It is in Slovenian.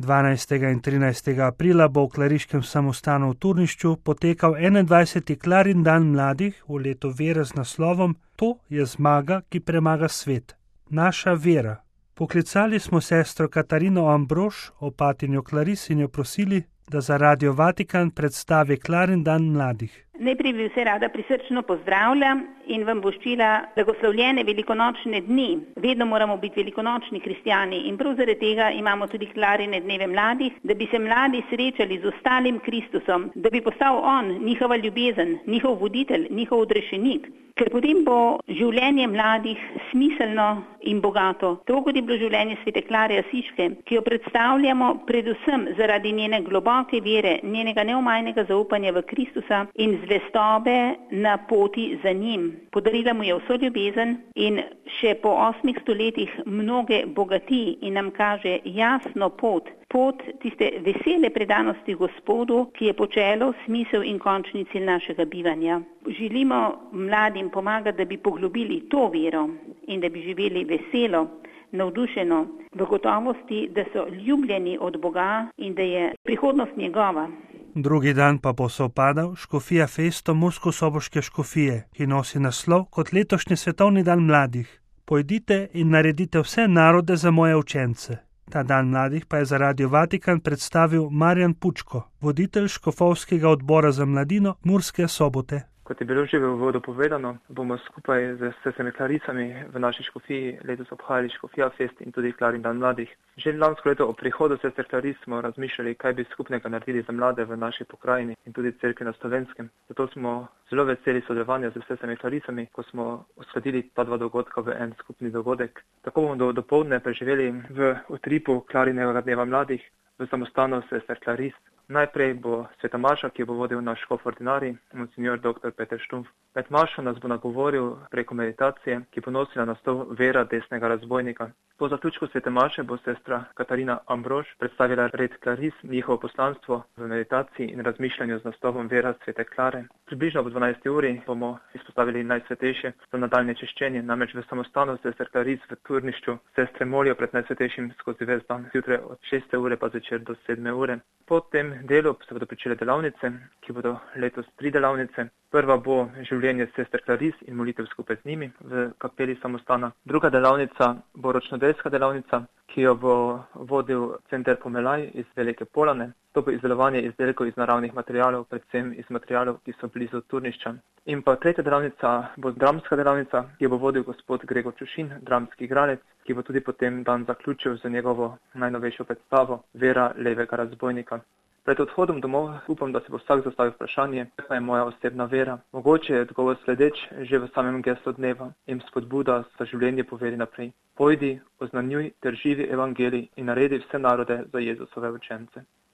12. in 13. aprila bo v Klariškem samostanu v Turnišču potekal 21. Klarin dan mladih v letu vere z naslovom To je zmaga, ki premaga svet. Naša vera. Poklicali smo sestro Katarino Ambrož, opatinjo Klaris, in jo prosili, da za Radio Vatikan predstavi Klarin dan mladih. Najprej bi vse rada prisrčno pozdravila in vam voščila blagoslovljene velikonočne dni. Vedno moramo biti velikonočni kristjani in prav zaradi tega imamo tudi Klarine dneve mladih, da bi se mladi srečali z ostalim Kristusom, da bi postal on njihova ljubezen, njihov voditelj, njihov odrešenik. Ker potem bo življenje mladih smiselno in bogato. To, kot je bilo življenje svete Klare Asiške, ki jo predstavljamo predvsem zaradi njene globoke vere, njenega neomajnega zaupanja v Kristusa in zvestobe na poti za njim. Podarila mu je vso ljubezen in še po 8 stoletjih mnoge bogati in nam kaže jasno pot tiste vesele predanosti Gospodu, ki je počelo smisel in končni cilj našega bivanja. Želimo mladim pomagati, da bi poglobili to vero in da bi živeli veselo, navdušeno, v gotovosti, da so ljubljeni od Boga in da je prihodnost njegova. Drugi dan pa bo sovpadal škofija Festo Murskosoboške škofije, ki nosi naslov kot letošnji svetovni dan mladih. Pojdite in naredite vse narode za moje učence. Ta dan mladih pa je za Radio Vatikan predstavil Marjan Pučko, voditelj škofovskega odbora za mladino Murske Sobote. Kot je bilo že v uvodu povedano, bomo skupaj z sestrami Claricami v naši škofiji letos obhajali škofija Fest in tudi Klarin dan mladih. Že lansko leto ob prihodu sester Claric smo razmišljali, kaj bi skupnega naredili za mlade v naši pokrajini in tudi cerkvi na Slovenskem. Zato smo zelo veseli sodelovanja z sestrami Claricami, ko smo uskladili ta dva dogodka v en skupni dogodek. Tako bomo dopoldne preživeli v utripu Klarinega dneva mladih v samostanu sester Claric. Najprej bo sveta maša, ki bo vodil naš škof ordinarij, monsignor dr. Peter Štumpf. Med mašo nas bo nagovoril preko meditacije, ki bo nosila naslov Vera desnega razbojnika. Po zaključku svete maše bo sestra Katarina Ambrož predstavila red Claris, njihovo poslanstvo v meditaciji in razmišljanju z naslovom Vera svete Klare. Približno ob 12. uri bomo izpostavili najsvetejše za nadaljne čiščenje, namreč v samostanu sester Claris v Turnišču sestre molijo pred najsvetejšim skozi ves dan, zjutraj od 6. ure pa zvečer do 7. ure. Po tem delu se bodo pričele delavnice, ki bodo letos 3 delavnice. Prva bo življenje sester Claris in molitev skupaj z njimi v kapeli samostana. Druga delavnica bo ročnodelska delavnica, ki jo bo vodil center Pomelaj iz Velike Polane. To bo izdelovanje izdelkov iz naravnih materialov, predvsem iz materialov, ki so blizu Turnišča. In pa tretja delavnica bo dramska delavnica, ki jo bo vodil gospod Gregor Čušin, dramski igralec, ki bo tudi potem dan zaključil z njegovo najnovejšo predstavo Vera levega razbojnika. Pred odhodom domov upam, da se bo vsak zastavil vprašanje, kakva je moja osebna vera. Mogoče je odgovor sledeč že v samem geslu dneva in spodbuda za življenje po veri naprej. Pojdi, oznanjuj ter živi evangelij in naredi vse narode za Jezusove učence.